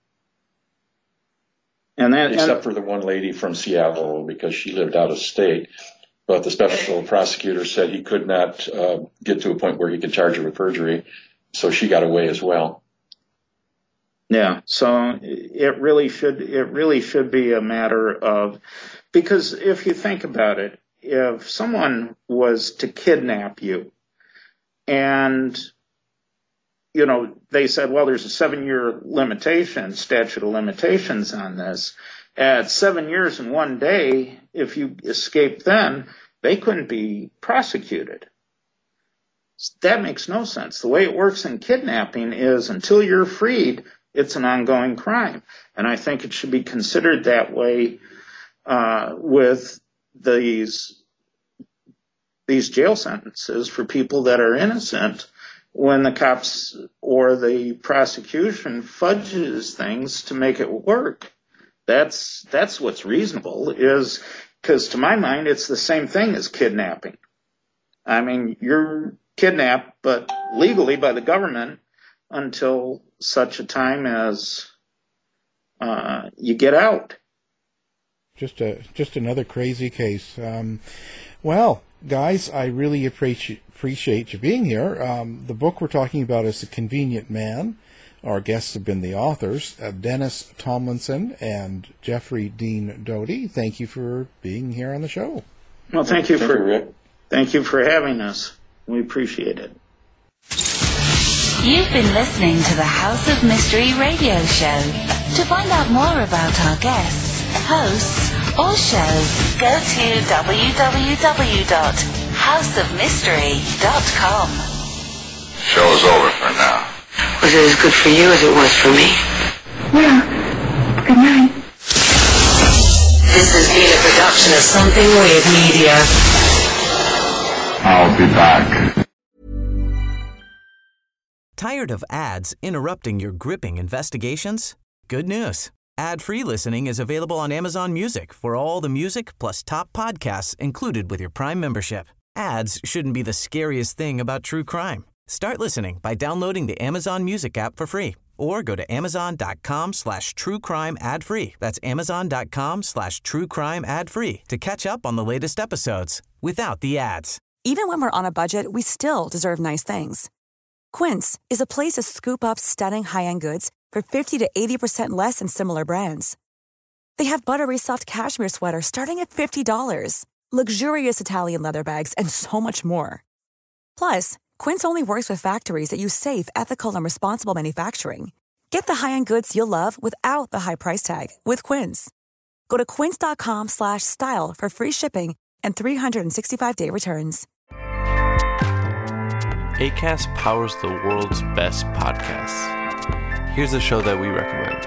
And that, Except and, for the one lady from Seattle because she lived out of state. But the special prosecutor said he could not uh, get to a point where he could charge her with perjury, so she got away as well. Yeah, so it really should it really should be a matter of, because if you think about it, if someone was to kidnap you and, you know, they said, well, there's a seven-year limitation, statute of limitations on this. At seven years and one day, if you escape then, they couldn't be prosecuted. That makes no sense. The way it works in kidnapping is until you're freed, it's an ongoing crime. And I think it should be considered that way uh, with these these jail sentences for people that are innocent, when the cops or the prosecution fudges things to make it work. That's that's what's reasonable, is because to my mind it's the same thing as kidnapping. I mean, you're kidnapped, but legally by the government until such a time as uh, you get out. Just a just another crazy case. Um, well, guys, I really appreciate appreciate you being here. Um, the book we're talking about is The Convenient Man. Our guests have been the authors, uh, Dennis Tomlinson and Jeffrey Dean Doty. Thank you for being here on the show. Well, thank you for thank you for having us. We appreciate it. You've been listening to the House of Mystery radio show. To find out more about our guests, hosts, or show, go to w w w dot house of mystery dot com. Show's over for now. Was it as good for you as it was for me? Well, good night. This has been a production of Something Weird Media. I'll be back. Tired of ads interrupting your gripping investigations? Good news. Ad-free listening is available on Amazon Music for all the music plus top podcasts included with your Prime membership. Ads shouldn't be the scariest thing about true crime. Start listening by downloading the Amazon Music app for free or go to amazon.com slash true crime ad free. That's amazon.com slash true crime ad free to catch up on the latest episodes without the ads. Even when we're on a budget, we still deserve nice things. Quince is a place to scoop up stunning high-end goods for fifty to eighty percent less than similar brands. They have buttery soft cashmere sweaters starting at fifty dollars, luxurious Italian leather bags, and so much more. Plus, Quince only works with factories that use safe, ethical, and responsible manufacturing. Get the high-end goods you'll love without the high price tag with Quince. Go to quince.com slash style for free shipping and three sixty-five day returns. Acast powers the world's best podcasts. Here's a show that we recommend.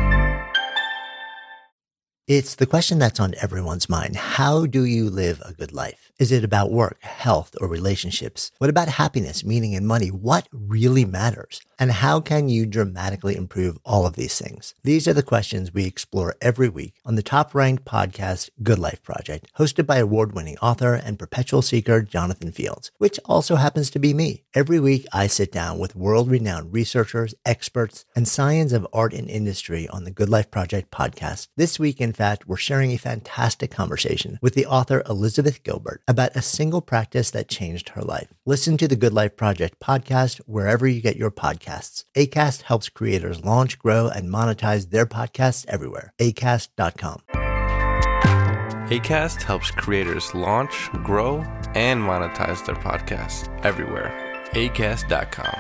It's the question that's on everyone's mind. How do you live a good life? Is it about work, health, or relationships? What about happiness, meaning, and money? What really matters? And how can you dramatically improve all of these things? These are the questions we explore every week on the top-ranked podcast, Good Life Project, hosted by award-winning author and perpetual seeker Jonathan Fields, which also happens to be me. Every week, I sit down with world-renowned researchers, experts, and science of art and industry on the Good Life Project podcast. This week, in fact, we're sharing a fantastic conversation with the author Elizabeth Gilbert about a single practice that changed her life. Listen to the Good Life Project podcast wherever you get your podcasts. Acast helps creators launch, grow, and monetize their podcasts everywhere. acast dot com. Acast helps creators launch, grow, and monetize their podcasts everywhere. acast dot com.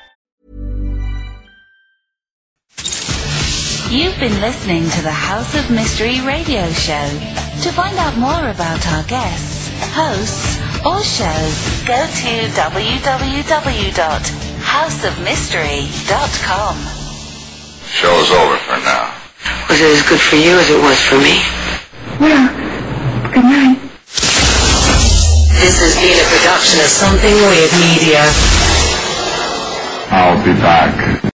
You've been listening to the House of Mystery radio show. To find out more about our guests, hosts, or show, go to w w w dot house of mystery dot com. Show's over for now. Was it as good for you as it was for me? Well, good night. This has been a production of Something Weird Media. I'll be back.